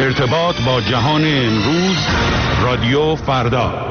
ارتباط با جهان امروز، رادیو فردا.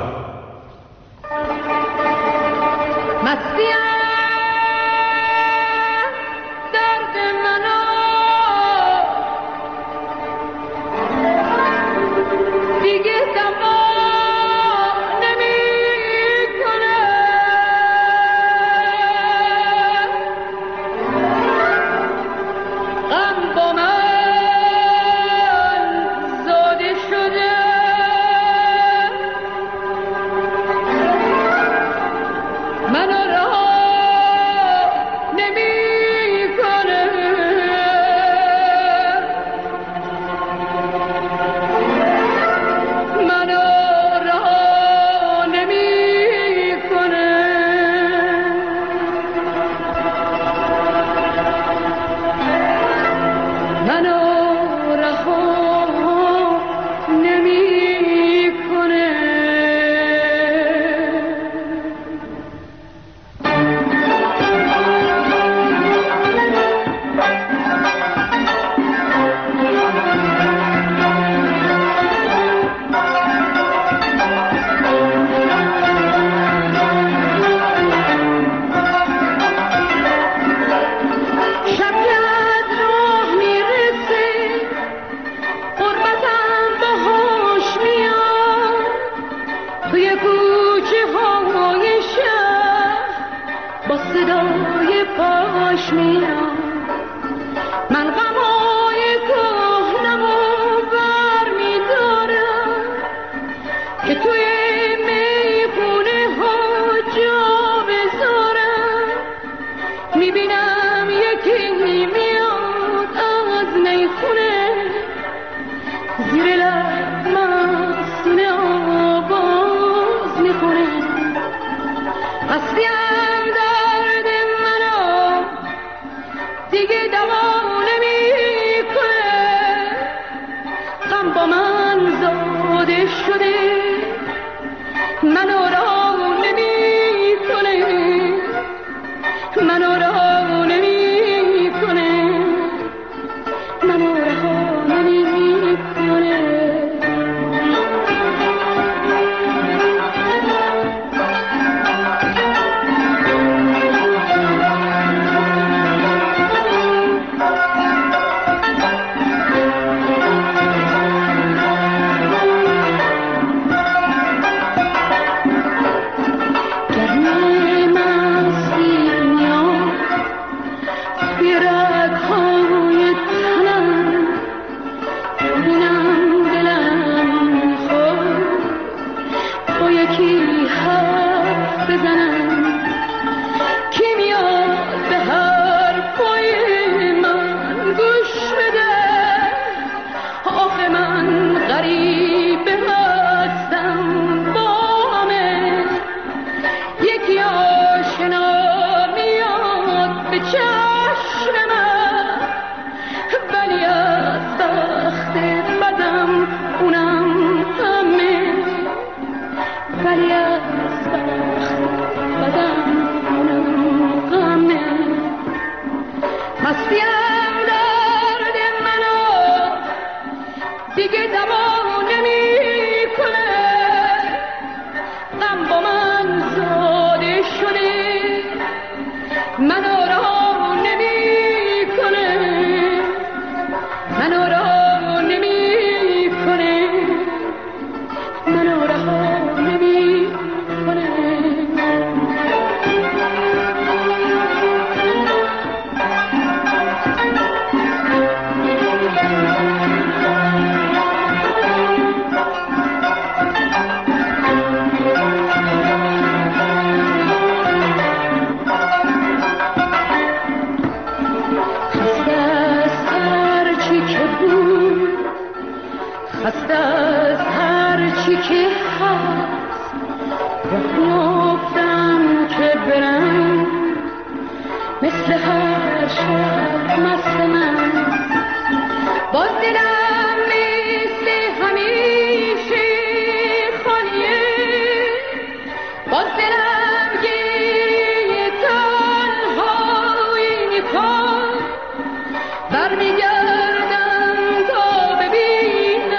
برمیگردم تا ببینم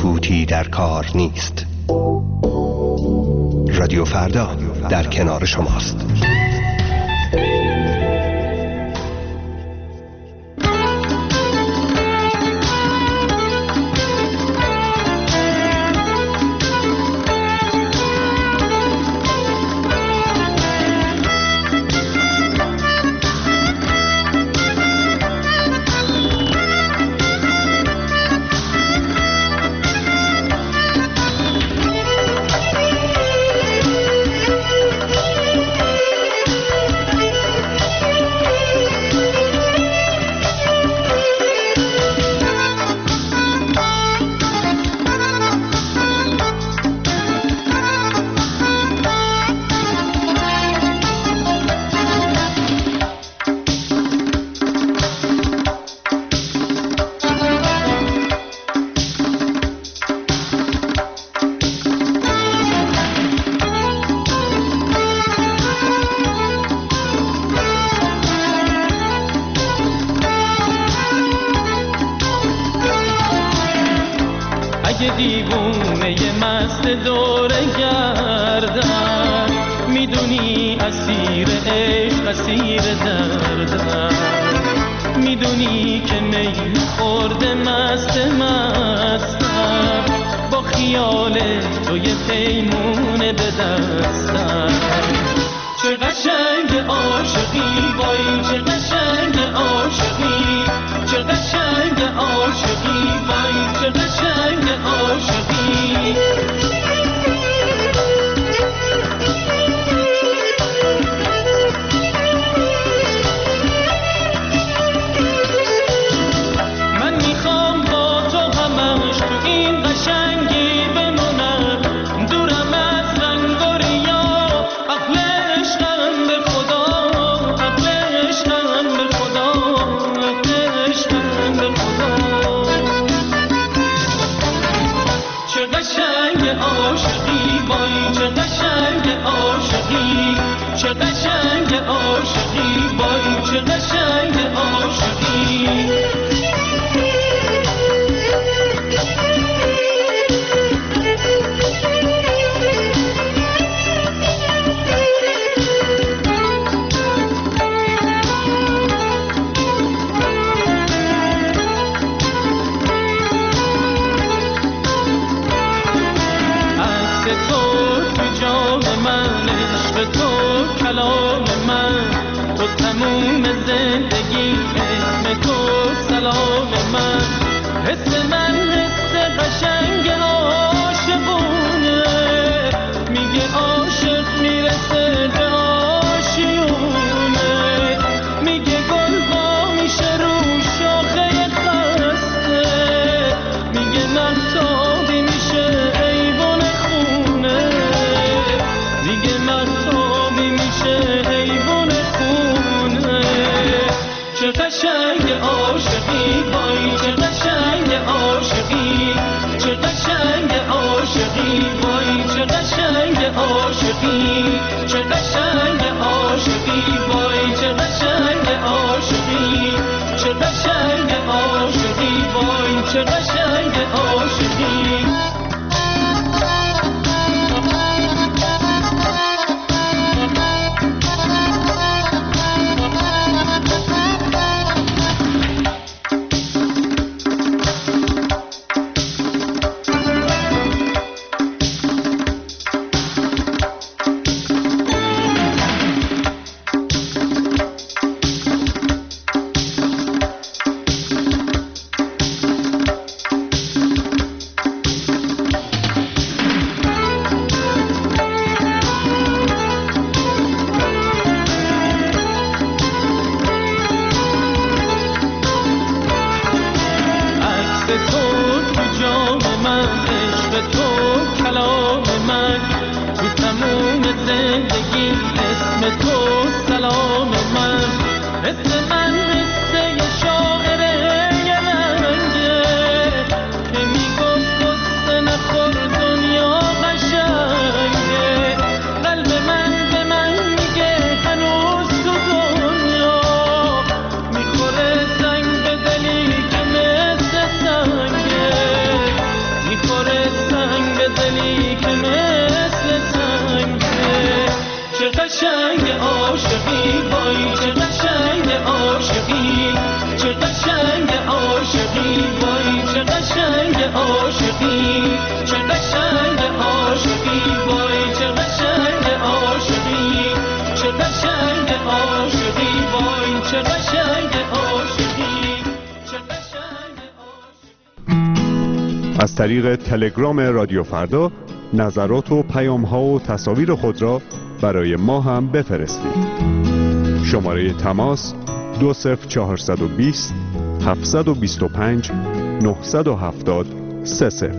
سکوتی در کار نیست. رادیو فردا در کنار شماست. دیوونه مست دوره گردم، میدونی اسیر عشق اسیر دردم، میدونی که میل خورده مست مستم، با خیال تو یه پیمونه به دستم. چه قشنگ عاشقی وای، چه قشنگ عاشقی، چه قشنگ عاشقی وای، چه قشنگ عاشقی. من میخوام با تو همش تو این قشنگی بمونم، دورم از رنگ و ریا، عقل عشقم به خدا، عقل عشقم به خدا، عقل عشقم به خدا. چه قشنگ عاشقی وای، چه قشنگ عاشقی، چه قشنگ عاشقی وای، چه قشنگ عاشقی. کلام من تو تموم زندگی، اسم تو سلام من، حس من حس قشنگ عاشقونه، میگه عاشق میرسه به آشیونه، میگه گل وا میشه رو شاخه خسته، میگه مهتابی میشه ایوون خونه، میگه مهتابی میشه ایوون خونه. چه قشنگ عاشقی وای، چه قشنگ عاشقی، چه قشنگ عاشقی وای، چه قشنگ عاشقی، چه قشنگ عاشقی وای، چه قشنگ عاشقی، چه قشنگ عاشقی وای، چه قشنگ عاشقی. از طریق تلگرام رادیو فردا نظرات و پیام‌ها و تصاویر خود را برای ما هم بفرستید. شماره تماس 20420 725 970 30.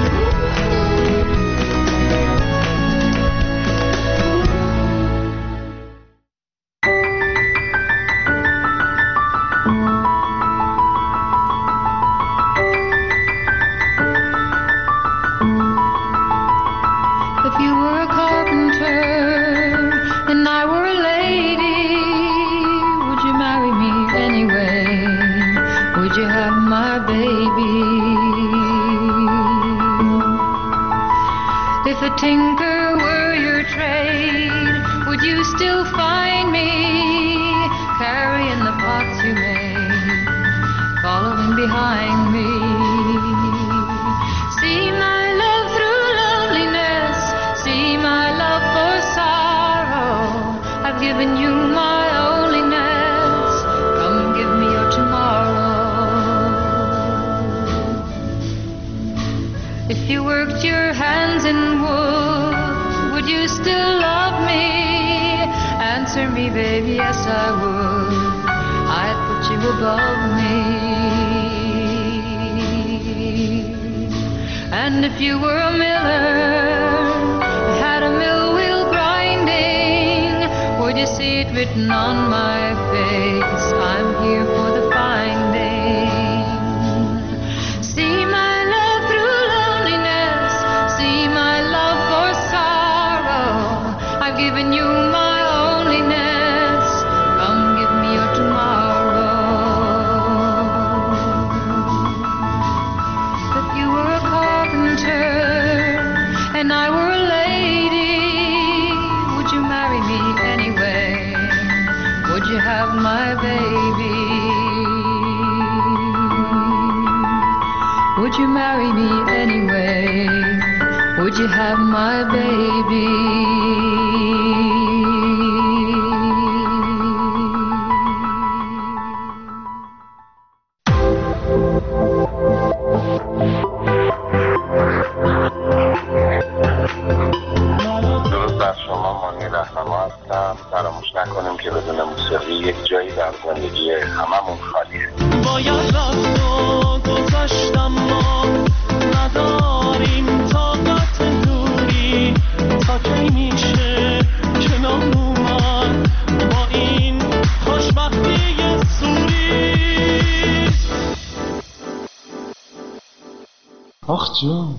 آخ جون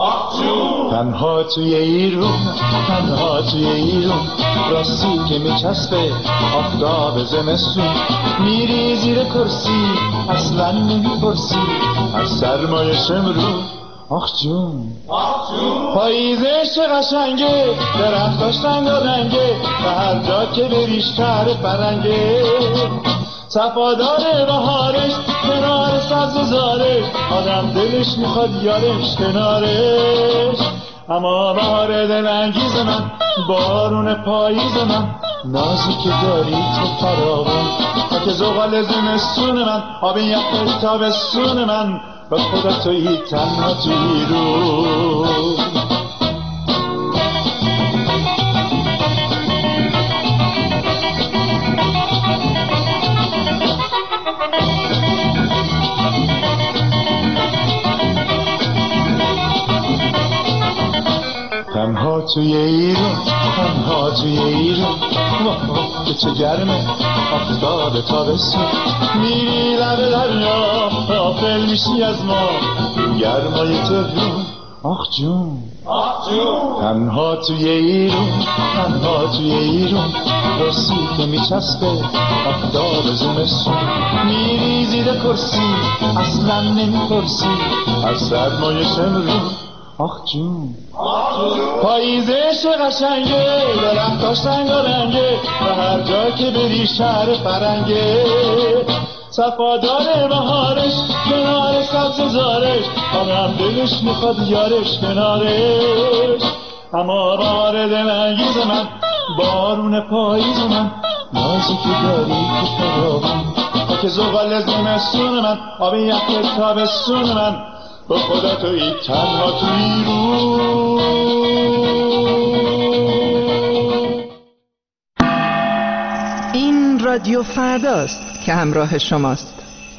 تنها توی ایرون راستی که میچسبه آفتاب زمستون میری زیر کرسی اصلا نمیپرسی از سرمایه شمرون آخ جون پاییزش چه قشنگه درختاش رنگارنگه و هر جا که بریش شهر فرنگه صفادار بهارش کنار سبززارش آدم دلش میخواد یارش کنارش اما بهار دلانگیز من بارون پاییز من نازی که داری تو فراغون خاک زغال زمستون من آب یخش تابستون من با خدا تویی تنها تویی رو تنها توی ایرون که چه گرمه آفتاب تابستون میری لب دریا غافل میشی از ما گرمای تهرون آخ جون تنها توی ایرون رسی که میچسبه آفتاب زمستون میری زیر کرسی اصلا نمیپرسی از سرمایه شمرون آخ جون پاییزش قشنگه درختاش رنگارنگه و هر جا که بری شهر فرنگه صفادار بهارش کنار سبززارش آدم دلش میخواد یارش کنارش اما بهار دلانگیز من بارون پاییز من نازی که داری تو فراغون خاک زغال زمستون من آب یخ تابستون من با خدا تویی تنها تویی رو. این رادیو فرداست که همراه شماست.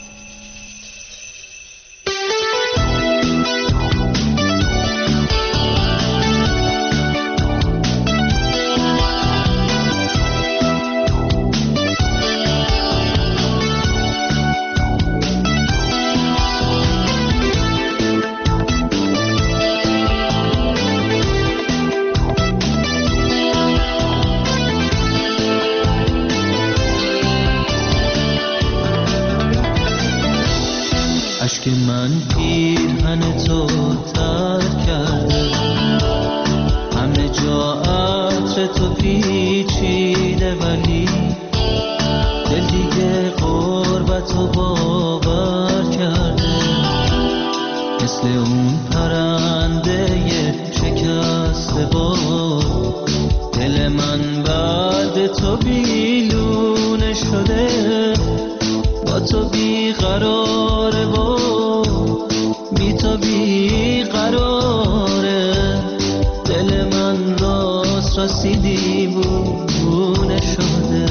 اشک من پیرهن تو تر کرده، همه جا عطر تو پیچیده، ولی دل دیگه غربت و باور کرده. مثل اون پرنده شکسته باد، دل من بعد تو بیلونه شده. با تو بیقراره و بی تو بیقراره، دل من راست راستی دیوونه شده.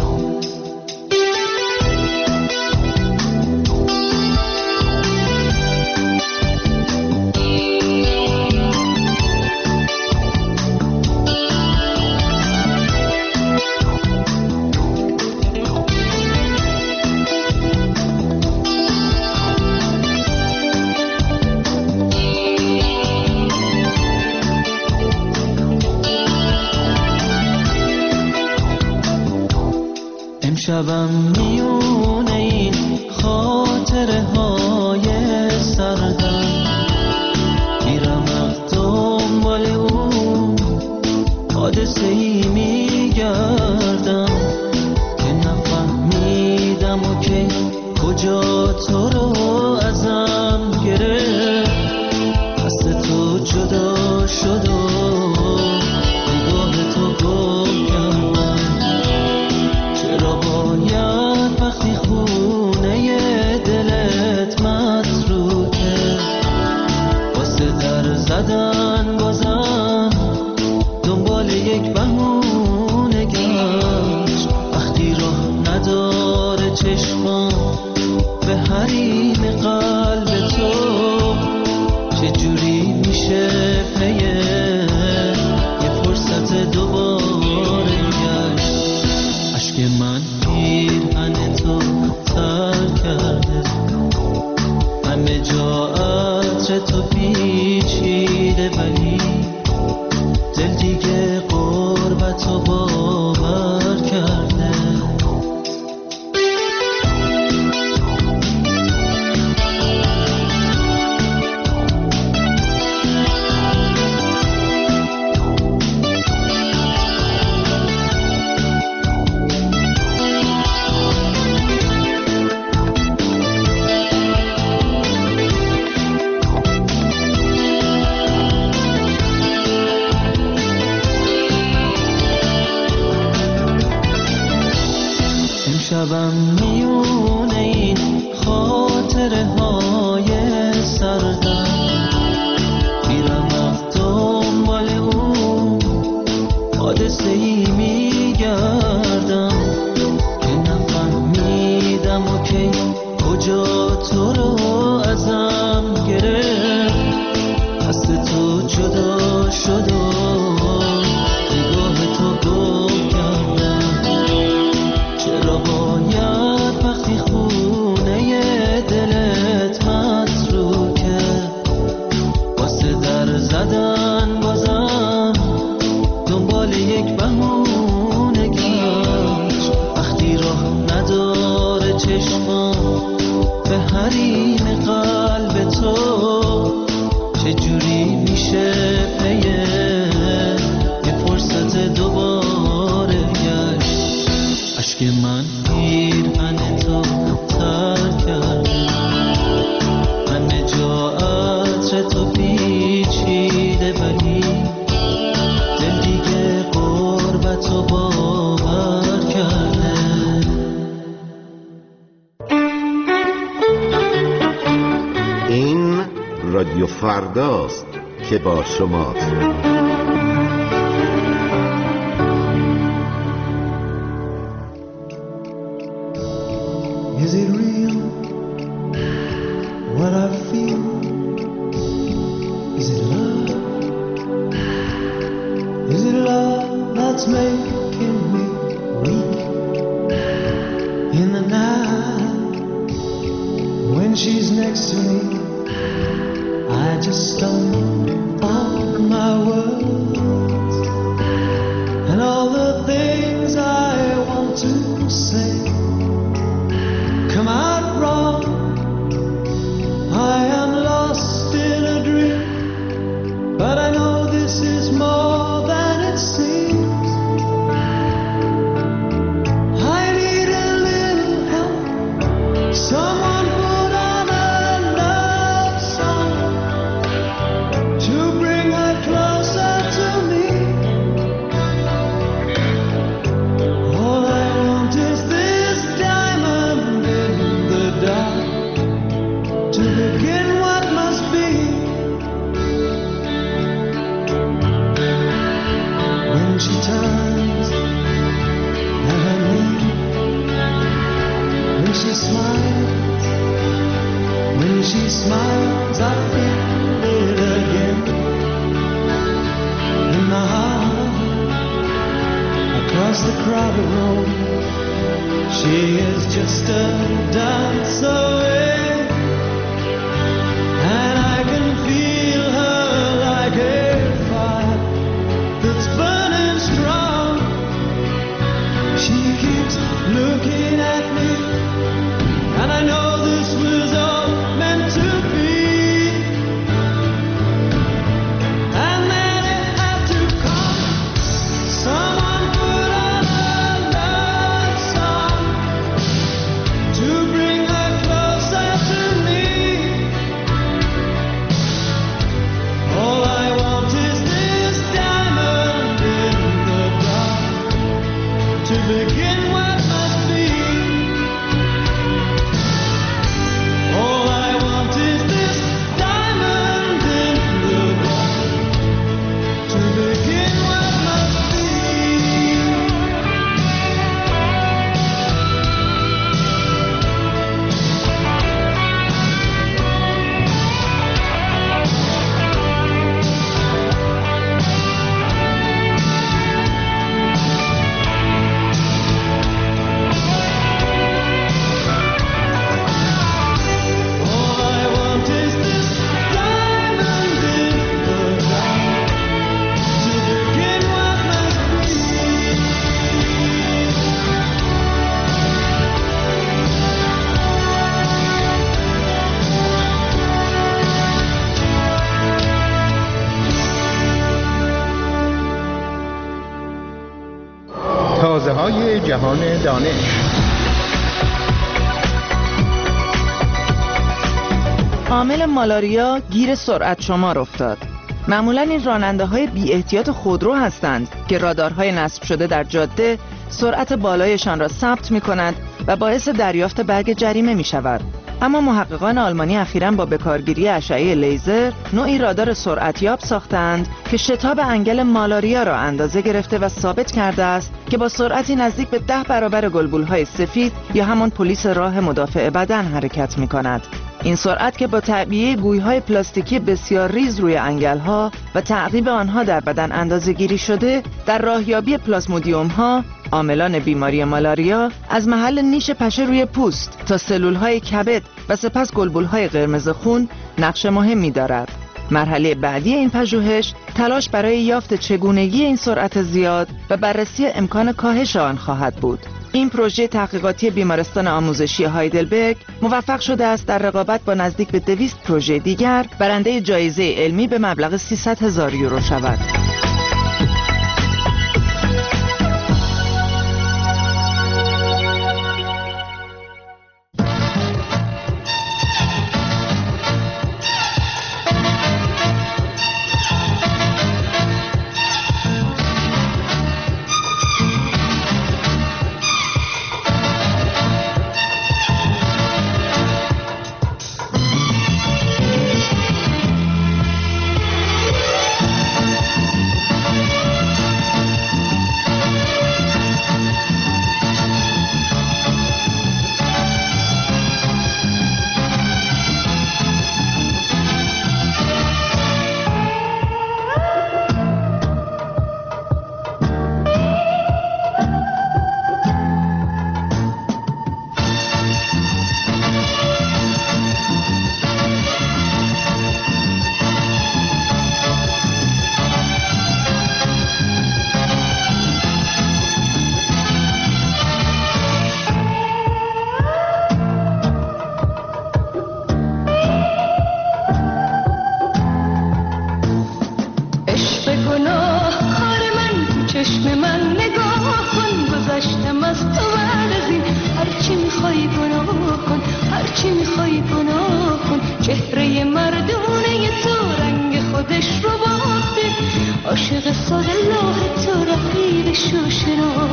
شبم میونه این خاطره های سردم، میرم دنبال اون حادثه ای میگردم که نفهمیدم و که کجا تو رو ازم گرفت. دست تو جدا شد و نگاه تو گم کردم. چرا باید وقتی خونه دلت متروکه، واسه در زدن بازم دنبال یک بهونه گشت. وقتی راه نداره چشمام به حریم قلب تو، چجوری میشه پیه یه فرصت دوباره گشت. اشک من پیرهن تو تر کرده، همه جا عطر تو پیچیده، ولی دل دیگه غربت و باور کرده. شبم میونه این خاطره های سردم، میرم دنبال اون حادثه ای میگردم که نفهمیدم و که کجا تو رو ازم گرفت. دست تو جدا شد و نگاه تو گم کردم. چرا باید وقتی خونه دلت متروکه، واسه در زدن بازم دنبال یک بهونه گشت. وقتی راه نداره چشمام به حریم قلب تو، چجوری میشه پیه یه فرصت دوباره گشت. اشک من پیرهن تو تر کرده، همه جا عطر تو پیچیده، ولی دل دیگه غربت و باور کرده. این رادیو فرداست که با شماست. Is it real what I feel? Is it love? Is it love that's making me weak in the night when she's next to me? I just stumble on my words and all the things I want to say come out wrong. I am lost in a dream, but I know this is more than it seems. I need a little help. Someone put on a love song to bring her closer to me. All I want is this diamond in the dark to begin what must be. When she turns and I leave, when she smiles, I feel it again in my heart. Across the crowded road, she is just a dance away, and I can feel her like a fire that's burning strong. She keeps looking at me, and I know this was all meant to be. And then it had to come. Someone put on a love song to bring her closer to me. All I want is this diamond in the dark to begin what must be. All I want is this diamond in the dark to begin what must be. All I want is this diamond in the dark to begin what must be. تازه های جهان دانش. عامل مالاریا گیر سرعت شمار افتاد. معمولاً این راننده های بی احتیاط خودرو هستند که رادارهای نصب شده در جاده سرعت بالایشان را ثبت می کند و باعث دریافت برگ جریمه می شود. اما محققان آلمانی اخیراً با بکارگیری اشعه لیزر نوعی رادار سرعتیاب ساختند که شتاب انگل مالاریا را اندازه گرفته و ثابت کرده است که با سرعتی نزدیک به 10 برابر گلبولهای سفید یا همان پلیس راه مدافع بدن حرکت می کند. این سرعت که با تعبیه گوی‌های پلاستیکی بسیار ریز روی انگل‌ها و تعقیب آنها در بدن اندازه‌گیری شده در راهیابی پلاسمودیوم‌ها، عاملان بیماری مالاریا، از محل نیش پشه روی پوست تا سلول‌های کبد و سپس گلبول‌های قرمز خون نقش مهمی دارد. مرحله بعدی این پژوهش تلاش برای یافت چگونگی این سرعت زیاد و بررسی امکان کاهش آن خواهد بود. این پروژه تحقیقاتی بیمارستان آموزشی هایدلبرگ موفق شده است در رقابت با نزدیک به 200 پروژه دیگر برنده جایزه علمی به مبلغ 300,000 یورو شود.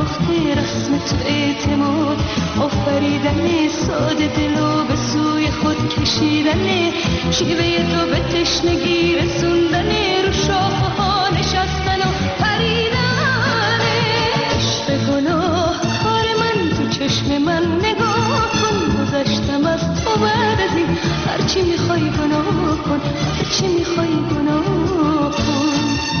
شناخته، رسم تو اعتماد، آفریدن ساده دلو به سوی خود کشیدن، شیوه تو به تشنگی رسوندن، رو شاخه ها نشستن و پریدن. عشق گناه کار من، تو چشم من نگاه کن، گذشتم از تو بعد از این، هرچی میخوای گناه کن، هرچی میخوای گناه کن.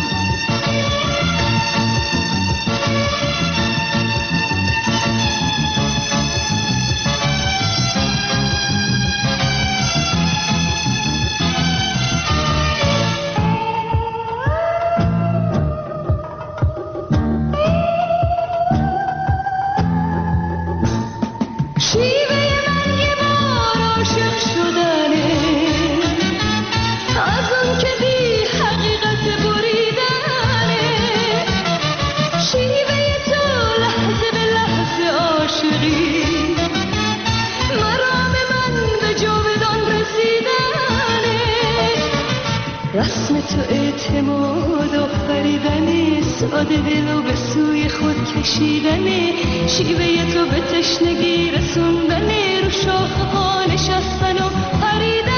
رسم تو اعتماد، آفریدن ساده دلو به سوی خود کشیدن، شیوه تو به تشنگی رسوندن، رو شاخه ها نشستن و پریدن.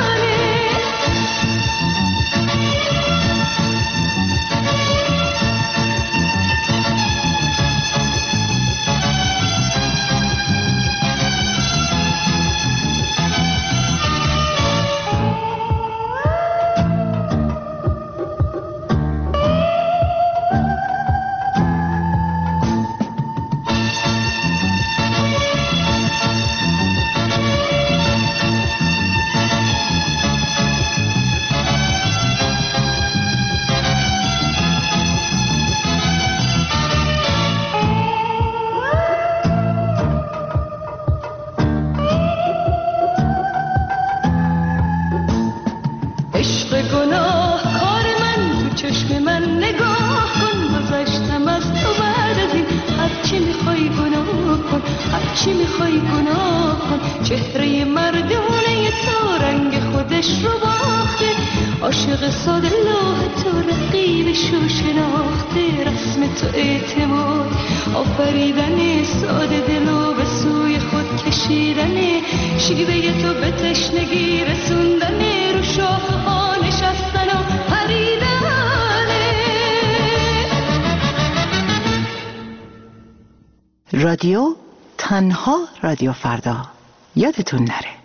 چهره مردونه تو رنگ خودش رو باخته، عاشق ساده لوح تو رقیبشو شناخته. رسم تو اعتماد، آفریدن ساده دلو به سوی خود کشیدن، شیوه تو به تشنگی رسوندن، رو شاخه ها نشستن و پریدن. رادیو تنها رادیو فردا، یادتون نره.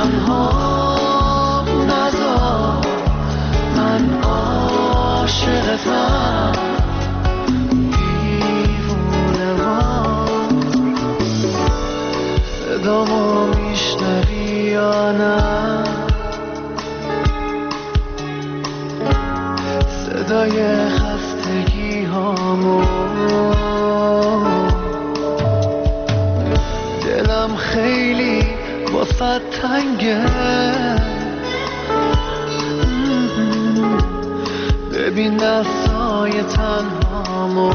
تنها نذار من عاشقتم دیوونه وار صدامو میشنوی یا نه صدای خستگی هامو دلم خیلی واسه تنگه ببین دستای تنهامو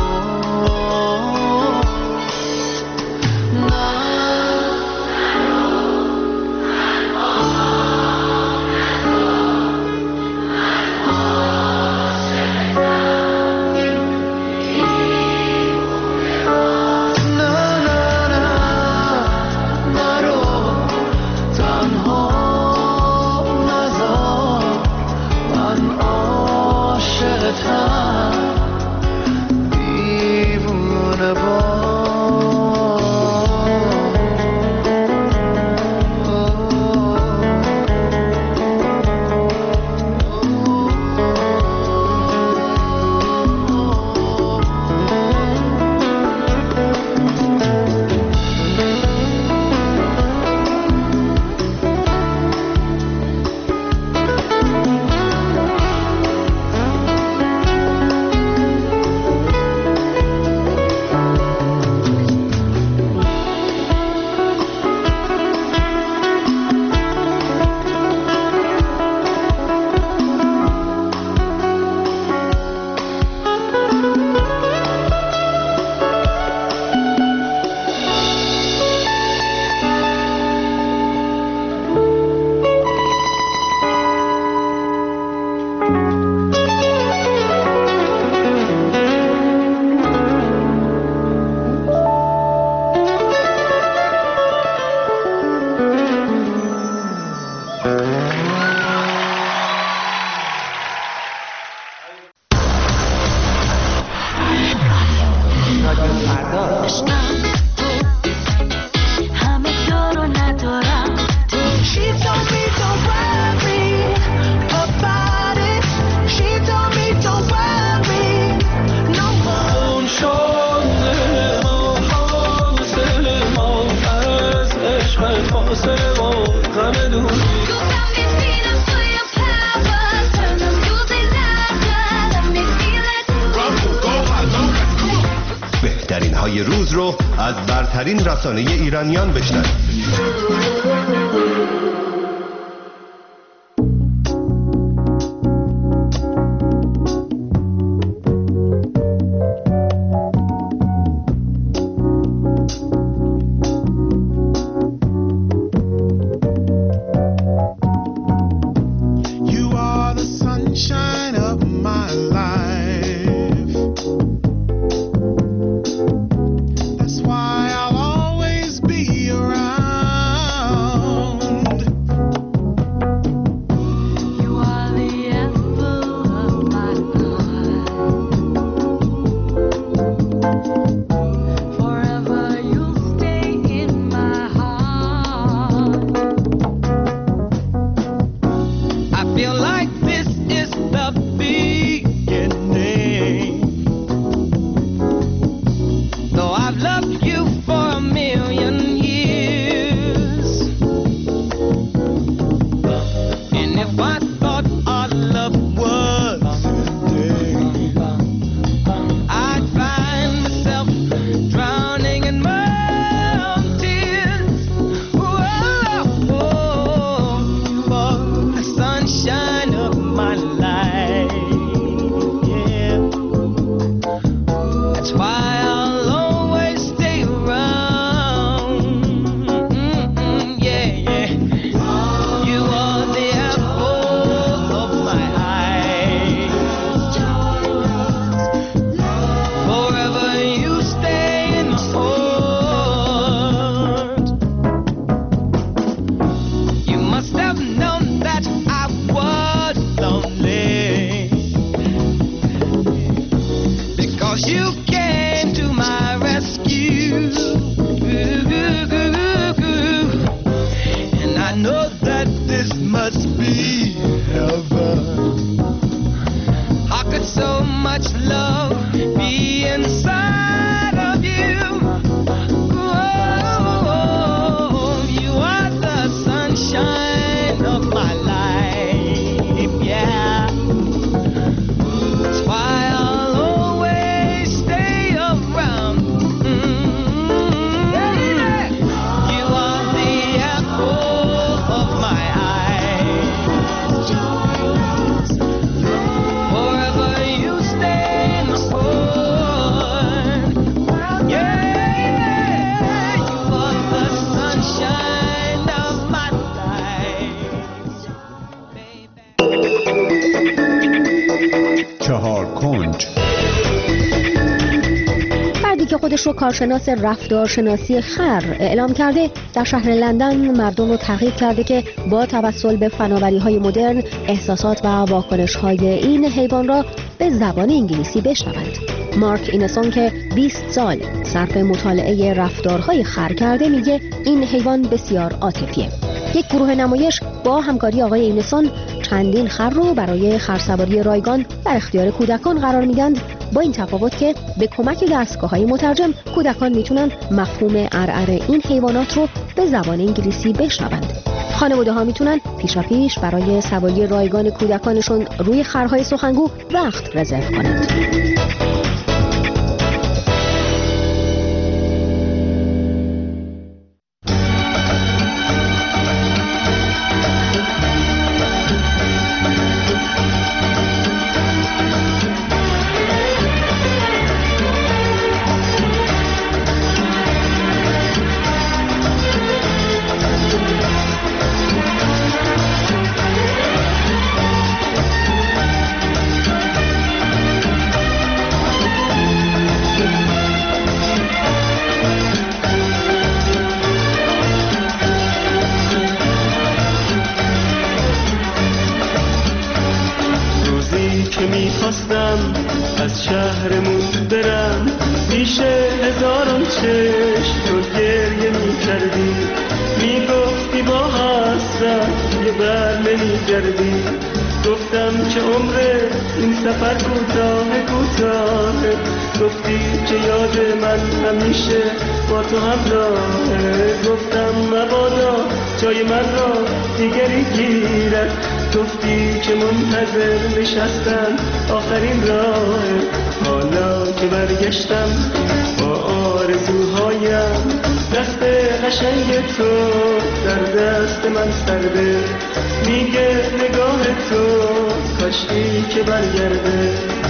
بهترین های روز رو از برترین رسانه ایرانیان بشنوید. must be heaven. How could so much love be inside of you? Oh, you are the sunshine of my life, yeah. That's why I'll always stay around. You are the apple of my eye. Forever you stay my soul. Yeah, you are the sunshine of my life, baby. چهار کنج. فردی که خودش رو کارشناس رفتارشناسی خر اعلام کرده در شهر لندن مردم رو تحقیق کرده که با توسل به فناوری‌های مدرن احساسات و واکنش‌های این حیوان را به زبان انگلیسی بشنوند. مارک اینسون که 20 سال صرف مطالعه رفتارهای خر کرده میگه این حیوان بسیار عاطفیه. یک گروه نمایش با همکاری آقای اینسون چندین خر رو برای خرسواری رایگان در اختیار کودکان قرار میدند، با این تفاوت که به کمک دستگاه‌های مترجم کودکان میتونن مفهوم ارعر این حیوانات رو به زبان انگلیسی بشنوند. خانواده‌ها میتونن پیشاپیش برای سواری رایگان کودکانشون روی خرهای سخنگو وقت رزرو کنند. از شهرمون برم پیش هزاران چشم تو گریه میکردی، میگفتی با حسرت یه بر نمیگردی. گفتم که عمر این سفر کوتاهه، گفتی که یاد من همیشه با تو همراهه. گفتم مبادا جای من را دیگری گیرد، گفتی که منتظر نشستم آخرین راه. حالا که برگشتم با آرزوهایم، دست قشنگ تو در دست من سرده، میگه نگاه تو کاشکی که برگرده.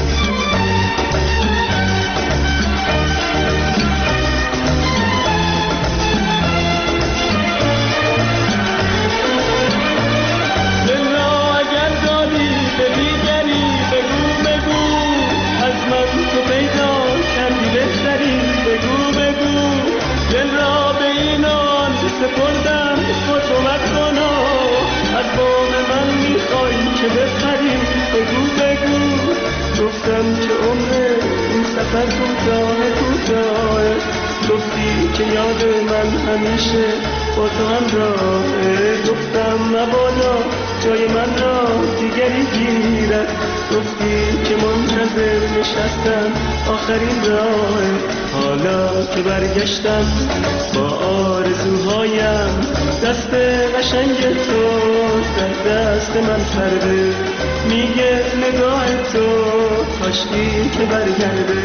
سپردم خطومت کنا، از بام من میخوای که بخری، بگو. گفتم که عمر این سفر کوتاهه، گفتی که یاد من همیشه با تو همراهه. گفتم مبادا جای من را دیگری گیرد، گفتی که منتظر نشستم آخرین راه. حالا که برگشتم با آرزوهایم، دست قشنگ تو در دست من سرده، میگه نگاه تو کاشکی که برگرده.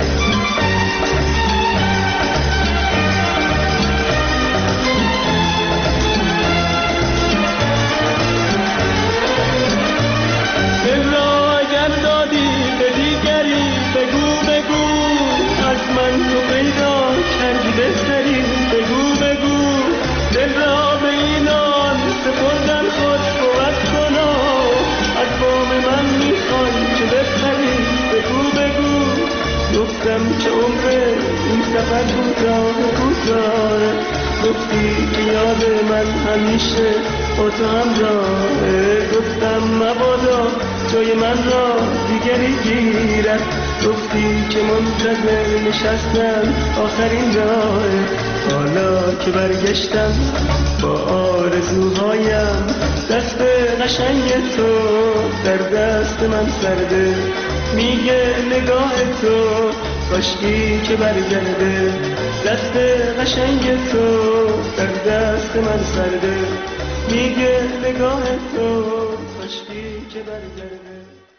من تو پیدا کردی بهتری، بگو. دل را به اینان سپردن خود قوت کنا، از بام من میخوای که بخری، بگو. گفتم که عمر این سفر کوتاهه، گفتی که یاد من همیشه با تو همراهه. گفتم مبادا جای من را دیگری گیرد، گفتی که منتظر نشستم آخرین راه. حالا که برگشتم با آرزوهایم، دست قشنگ تو در دست من سرده، میگه نگاه تو کاشکی که برگرده، دست قشنگ تو در دست من سرده، میگه نگاه تو کاشکی که برگرده.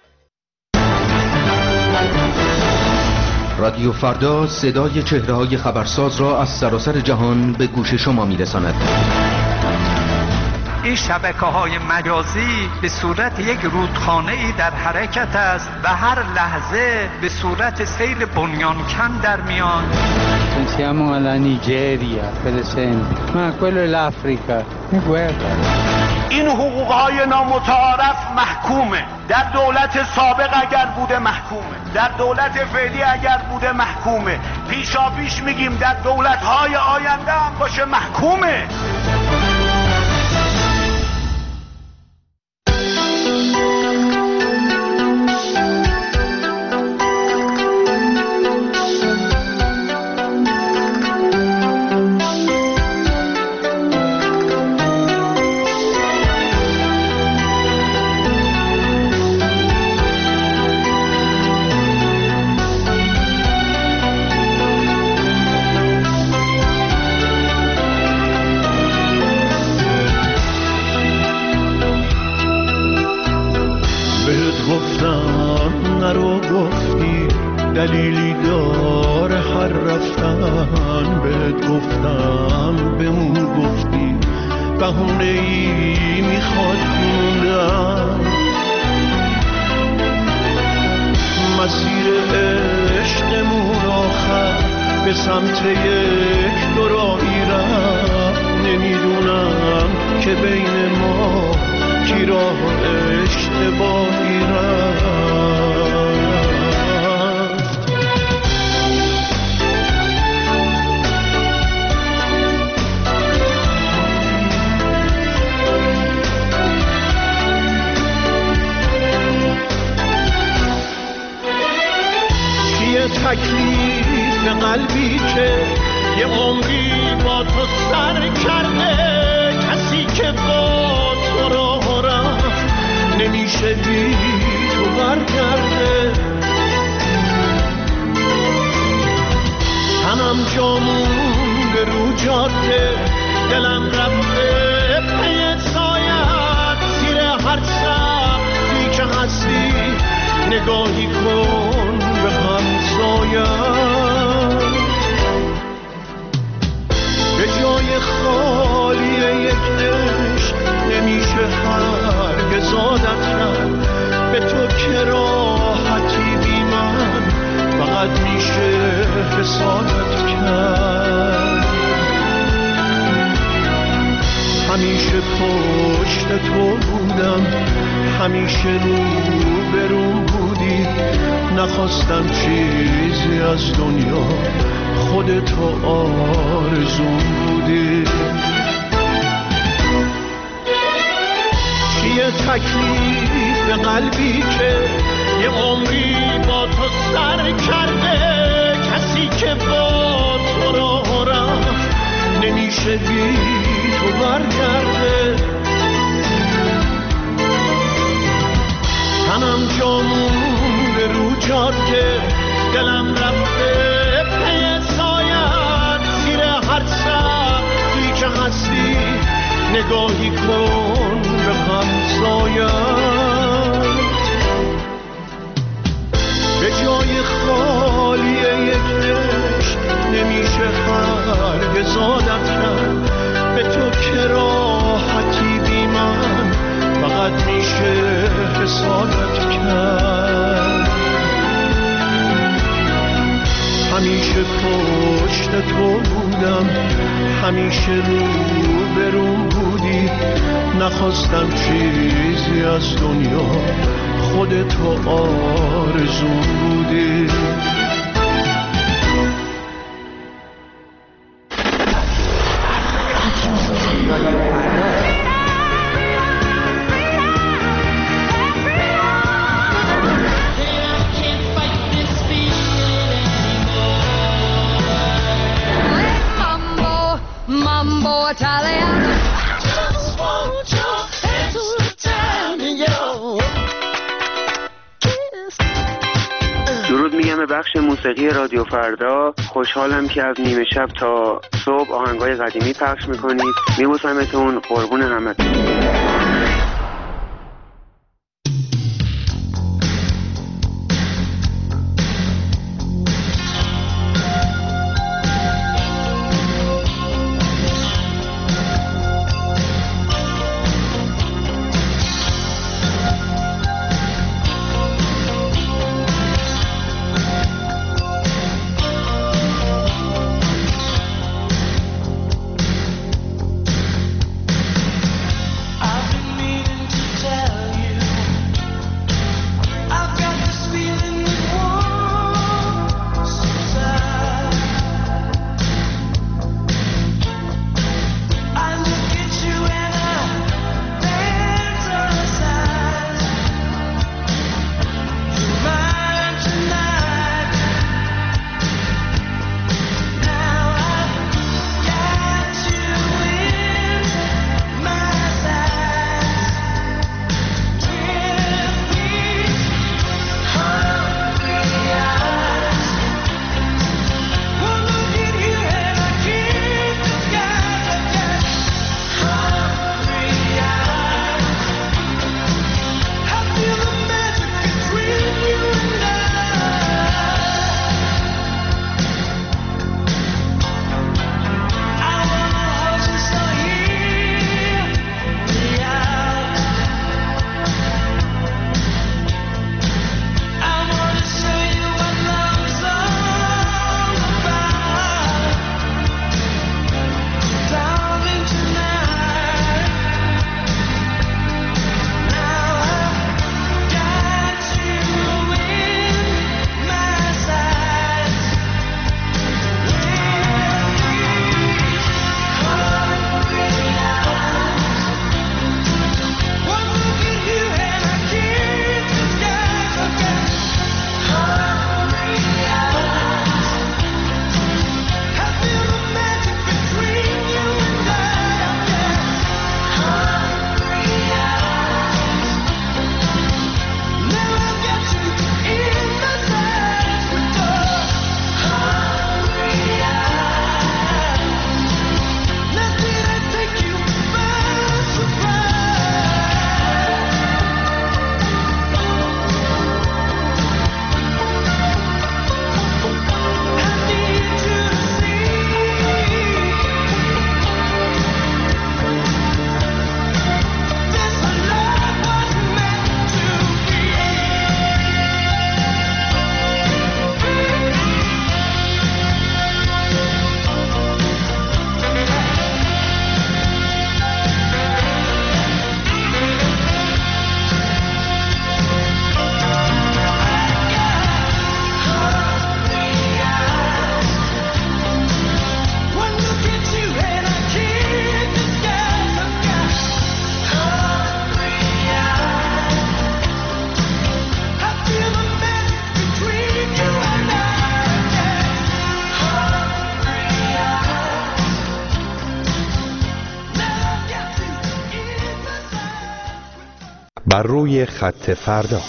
رادیو فردا صدای چهره‌های خبرساز را از سراسر جهان به گوش شما می‌رساند. این شبکه‌های مجازی به صورت یک رودخانه‌ای در حرکت است و هر لحظه به صورت سیل بنیانکن در میان. Pensiamo alla Nigeria, per esempio, ma quello è l'Africa, è guerra. این حقوق‌های نامتعارف محکومه. در دولت سابق اگر بوده محکومه، در دولت فعلی اگر بوده محکومه، پیشاپیش میگیم در دولت‌های آینده هم باشه محکومه. نرو گفتی دلیلی داره هر رفتن، بهت گفتم بمون گفتی بهونه‌ای میخواد موندن. مسیر عشقمون آخر به سمت یک دورایی رفت، نمیدونم که بین ما کی راه اشتباهی رفت. چیه تکلیف قلبی که یه عمری با تو سر کرده، کسی که با تو راه رفت نمیشه بی تو برگرده. تنم جامون به رو جاده، دلم رفته پی سایت، زیر هر سقفی که هستی نگاهی کن به همسایت. به جای خالی یک عشق نمیشه هرگز عادت کرد، به تو که راحتی بی من فقط میشه حسادت کرد. همیشه پشت تو بودم، همیشه رو بروم بودی، نخواستم چیزی از دنیا، خودتو آرزوم بودی. چیه تکلیف قلبی که یه عمری با تو سر کرده، کسی که با تو راه رفت نمیشه بی تو برگرده. تنم جامون به رو جاده، دلم رفته پی سایت، زیر هر سقفی که هستی نگاهی کن به همسایت. به جای خالی یک عشق نمیشه هرگز عادت کرد، به تو که راحتی بی من فقط میشه حسادت کرد. همیشه پشت تو بودم، همیشه رو بروم بودی، نخواستم چیزی از دنیا، خودتو آرزوم بودی. Mambo Italiano. Just want your head to tell. بخش موسیقی رادیو فردا. خوشحالم که از نیمه شب تا صبح آهنگای قدیمی پخش میکنید. میبوسمتون، قربون همتون. بر روی خط فردا.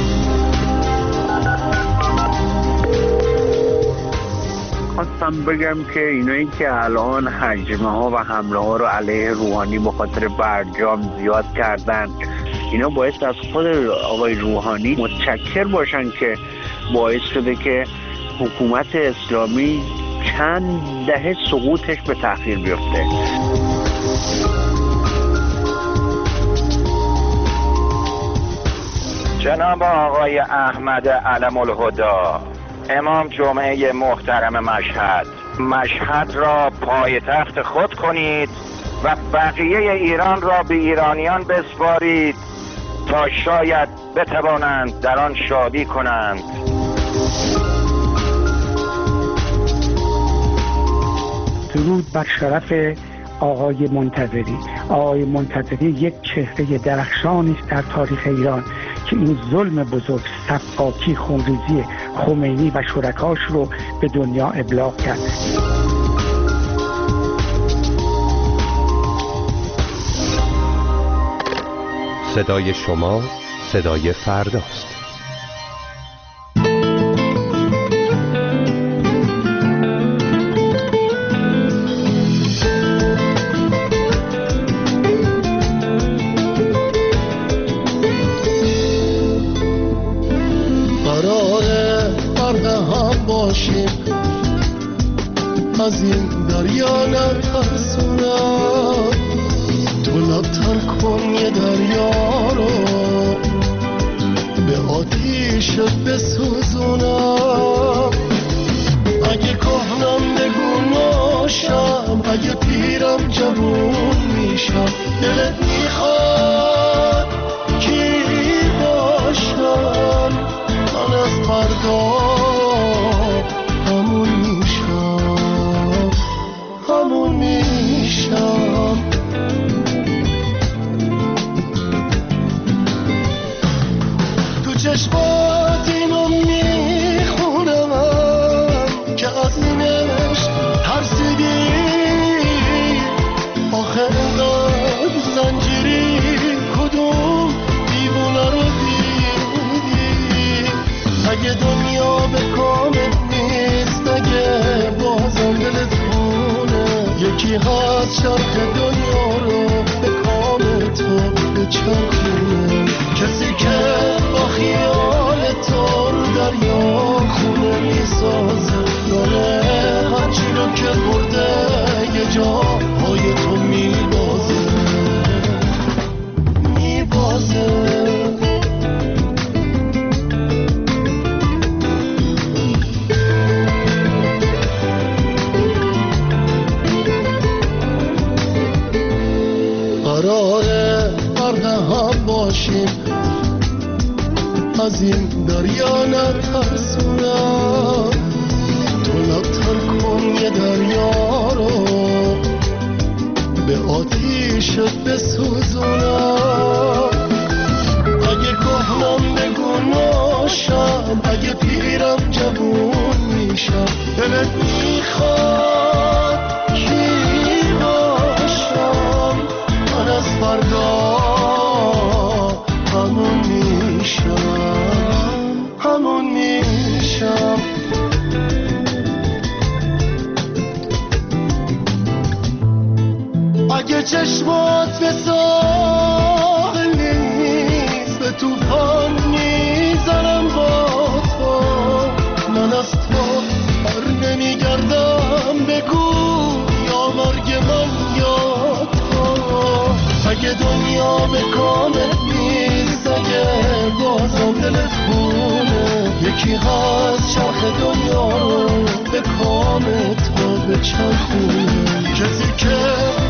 خواستم بگم که اینایی که الان هجمه ها و حمله ها رو علیه روحانی به خاطر برجام زیاد کردن، اینا باعث از خود آقای روحانی متشکر باشن که باعث شده که حکومت اسلامی چند دهه سقوطش به تأخیر بیفته. جناب آقای احمد علم الهدا، امام جمعه محترم مشهد را پایتخت خود کنید و بقیه ایران را به ایرانیان بسپارید تا شاید بتوانند در آن شادی کنند. درود بر شرف آقای منتظری. آقای منتظری یک چهره درخشانی است در تاریخ ایران که این ظلم بزرگ، سفاکی، خونریزی خمینی و شرکاش رو به دنیا ابلاغ کرد. صدای شما صدای فرداست. باشیم، از این دریا نترسونم. تو لب‌تر کن یه دریا رو، به آتیش بسوزونم. اگه کهنم بگو ناشم، اگه پیرم جوون میشم. دلت میخواد کی باشم، من از فردا همون میشم، همون میشم. تو چشمات اینو میخونم که از اینش ترسیدی. آخه انقدر زنجیری کدوم دیوونه رو دیدی؟ اگه دنیا به کامت نیست، اگه بازم دلت خونه، یکی هست شرط دنیا رو به کام تو بچرخونه. کسی که با خیال تو رو دریا خونه میسازه، داره هرچی رو که برده یه جا پای تو میبازه، میبازه. قراره غرق هم باشیم، از این دریا نترسونم. تو لب‌تر کن یه دریا رو، به آتیش بسوزونم. اگه کهنم بگو ناشم، اگه پیرم جوون میشم. دلت میخواد کی باشم، من از فردا همون میشم، همون میشم. اگه چشمات به ساحل نیست، به توفان میزنم با تو. من از تو بر نمیگردم، بگو یا مرگ من یا تو. اگه دنیا به کامت نیست، اگه بازم دلت خونه، یکی هست چرخ دنیا رو به کام تو بچرخونه. کسی که